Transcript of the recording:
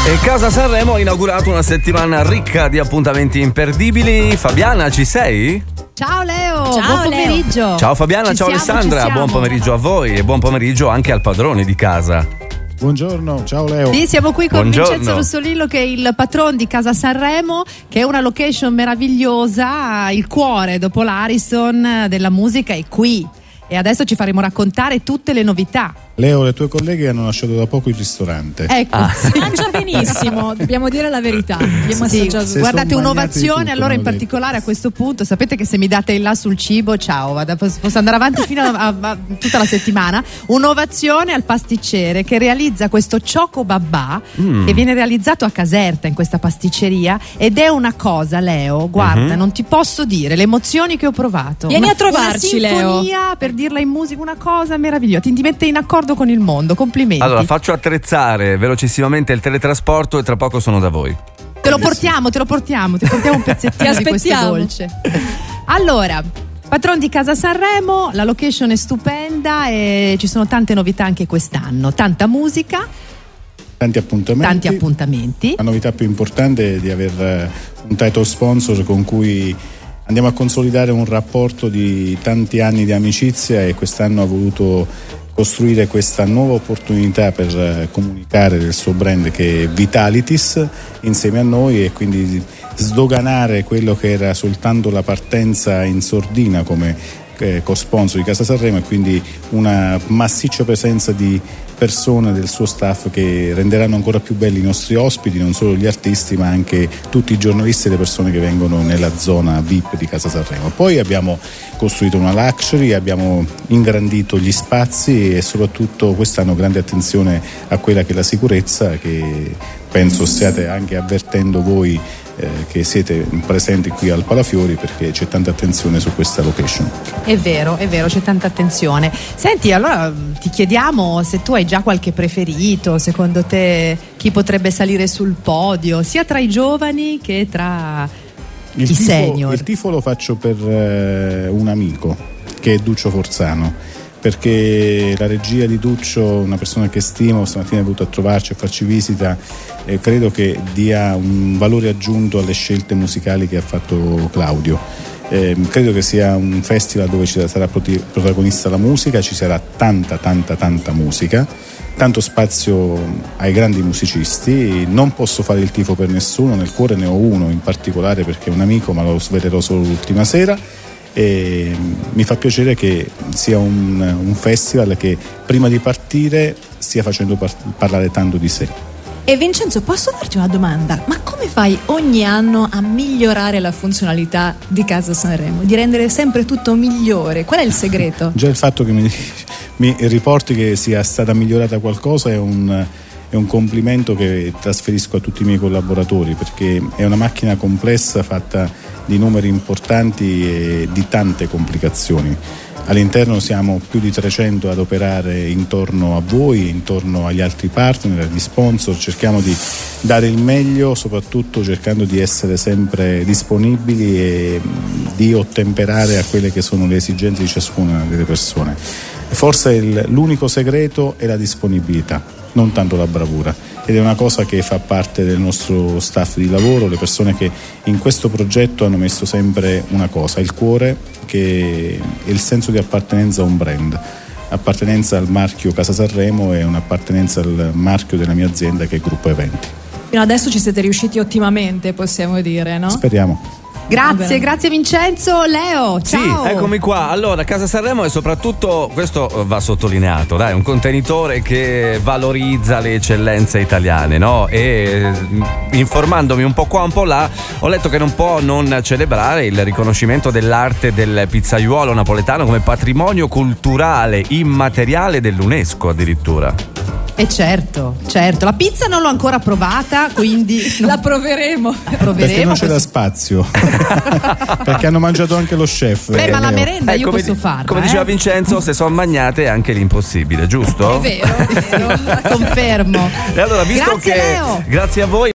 E Casa Sanremo ha inaugurato una settimana ricca di appuntamenti imperdibili. Fabiana, ci sei? Ciao Leo, ciao, buon pomeriggio. Leo. Ciao Fabiana, ciao Alessandra, buon pomeriggio a voi e buon pomeriggio anche al padrone di casa. Buongiorno, ciao Leo. Sì, siamo qui con Buongiorno. Vincenzo Russolillo, che è il patron di Casa Sanremo, che è una location meravigliosa, il cuore dopo l'Ariston della musica è qui. E adesso ci faremo raccontare tutte le novità. Leo, le tue colleghe hanno lasciato da poco il ristorante. Ecco. Si mangia benissimo, dobbiamo dire la verità. Sì, guardate, un'ovazione tutto, allora in particolare a questo punto. Sapete che se mi date il là sul cibo, ciao, posso andare avanti fino a tutta la settimana. Un'ovazione al pasticcere che realizza questo Ciocco Babà, che viene realizzato a Caserta in questa pasticceria, ed è una cosa, Leo, guarda, non ti posso dire le emozioni che ho provato. Vieni a trovarci, una Leo. sinfonia, per dirla in musica, una cosa meravigliosa, ti mette in accordo con il mondo. Complimenti. Allora, faccio attrezzare velocissimamente il teletrasporto e tra poco sono da voi. Te lo portiamo un pezzettino di questo dolce. Allora, patron di Casa Sanremo, la location è stupenda e ci sono tante novità anche quest'anno, tanta musica, Tanti appuntamenti. La novità più importante è di aver un title sponsor con cui andiamo a consolidare un rapporto di tanti anni di amicizia, e quest'anno ha voluto costruire questa nuova opportunità per comunicare del suo brand, che è Vitalitis, insieme a noi, e quindi sdoganare quello che era soltanto la partenza in sordina come co-sponsor di Casa Sanremo, e quindi una massiccia presenza di persone del suo staff che renderanno ancora più belli i nostri ospiti, non solo gli artisti ma anche tutti i giornalisti e le persone che vengono nella zona VIP di Casa Sanremo. Poi abbiamo costruito una luxury, abbiamo ingrandito gli spazi e soprattutto quest'anno grande attenzione a quella che è la sicurezza, che penso stiate anche avvertendo voi che siete presenti qui al Palafiori, perché c'è tanta attenzione su questa location. È vero, c'è tanta attenzione. Senti, allora ti chiediamo se tu hai già qualche preferito, secondo te chi potrebbe salire sul podio, sia tra i giovani che tra i senior. Il tifo lo faccio per un amico che è Duccio Forzano, perché la regia di Duccio, una persona che stimo, stamattina è venuto a trovarci, a farci visita, e credo che dia un valore aggiunto alle scelte musicali che ha fatto Claudio. Credo che sia un festival dove ci sarà protagonista la musica, ci sarà tanta musica, tanto spazio ai grandi musicisti. Non posso fare il tifo per nessuno, nel cuore ne ho uno in particolare perché è un amico, ma lo svelerò solo l'ultima sera. E mi fa piacere che sia un festival che prima di partire stia facendo parlare tanto di sé. E Vincenzo, posso farti una domanda? Ma come fai ogni anno a migliorare la funzionalità di Casa Sanremo? Di rendere sempre tutto migliore? Qual è il segreto? Già il fatto che mi riporti che sia stata migliorata qualcosa è un complimento che trasferisco a tutti i miei collaboratori, perché è una macchina complessa fatta di numeri importanti e di tante complicazioni. All'interno siamo più di 300 ad operare intorno a voi, intorno agli altri partner, agli sponsor. Cerchiamo di dare il meglio, soprattutto cercando di essere sempre disponibili e di ottemperare a quelle che sono le esigenze di ciascuna delle persone. Forse l'unico segreto è la disponibilità, non tanto la bravura, ed è una cosa che fa parte del nostro staff di lavoro, le persone che in questo progetto hanno messo sempre una cosa, il cuore, che è il senso di appartenenza a un brand, appartenenza al marchio Casa Sanremo e un'appartenenza al marchio della mia azienda, che è Gruppo Eventi. Fino adesso ci siete riusciti ottimamente, possiamo dire, no? Speriamo. Grazie Vincenzo. Leo, ciao. Sì, eccomi qua. Allora, Casa Sanremo è soprattutto, questo va sottolineato, dai, un contenitore che valorizza le eccellenze italiane, no? E informandomi un po' qua, un po' là, ho letto che non può non celebrare il riconoscimento dell'arte del pizzaiuolo napoletano come patrimonio culturale immateriale dell'UNESCO addirittura. E certo, la pizza non l'ho ancora provata, quindi la proveremo. Perché non c'era spazio. Perché hanno mangiato anche lo chef. Beh, ma la merenda io posso farla. Come diceva Vincenzo, se sono magnate è anche l'impossibile, giusto? È vero. Confermo. E allora, visto Grazie, che Leo. grazie a voi.